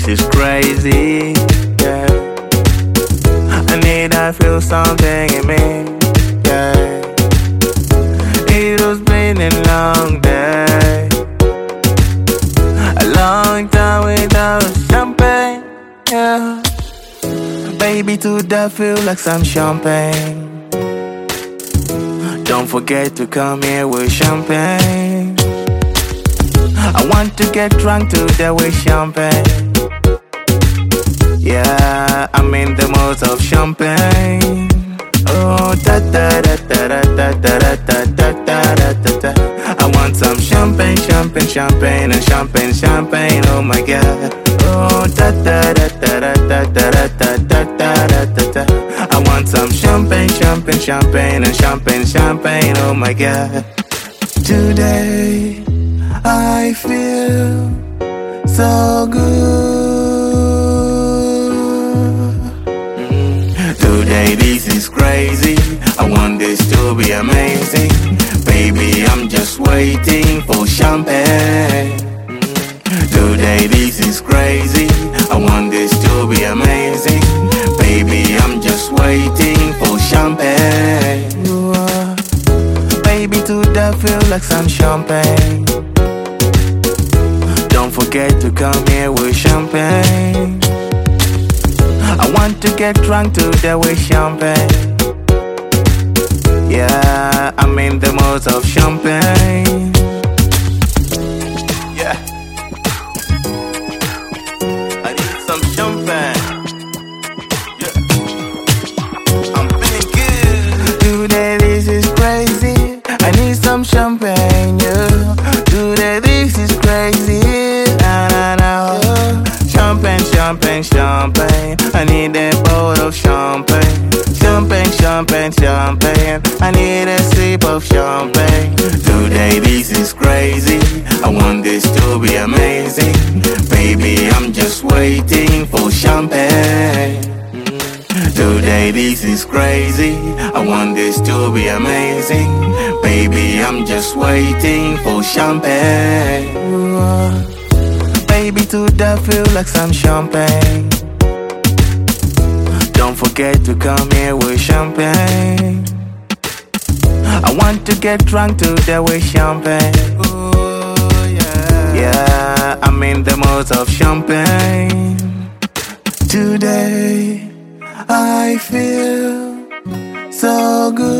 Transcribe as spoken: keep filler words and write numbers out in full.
this is crazy. Yeah, I need to feel something in me. Yeah, it has been a long day, a long time without champagne. Yeah, baby, to that feel like some champagne. Don't forget to come here with champagne. I want to get drunk to the with champagne. Yeah, I'm in the mood of champagne. Oh, da da da da da da da da da da da da da. I want some champagne, champagne, champagne, and champagne, champagne. Oh my God. Oh, da da da da da da da da da da da da da. I want some champagne, champagne, champagne, and champagne, champagne. Oh my God. Today I feel so good. Mm. Today this is crazy. I want this to be amazing. Baby, I'm just waiting for champagne. Mm. Today this is crazy. I want this to be amazing. Baby, I'm just waiting for champagne. You are, baby, to that feel like some champagne. Don't forget to come here with champagne. I want to get drunk to the with champagne. Yeah, I'm in the mood of champagne. Yeah, I need some champagne. Yeah, I'm feeling good. Today this is crazy. I need some champagne. Yeah, today this is crazy. Na na na. Champagne, champagne, champagne. I need a bowl of champagne. Champagne, champagne, champagne. I need a sip of champagne. Today this is crazy. I want this to be amazing. Baby, I'm just waiting for champagne. Today this is crazy. I want this to be amazing. Baby, I'm just waiting for champagne. Baby, to that feel like some champagne. Don't forget to come here with champagne. I want to get drunk to the with champagne. Ooh, yeah. Yeah, I'm in the mood of champagne. Today I feel so good.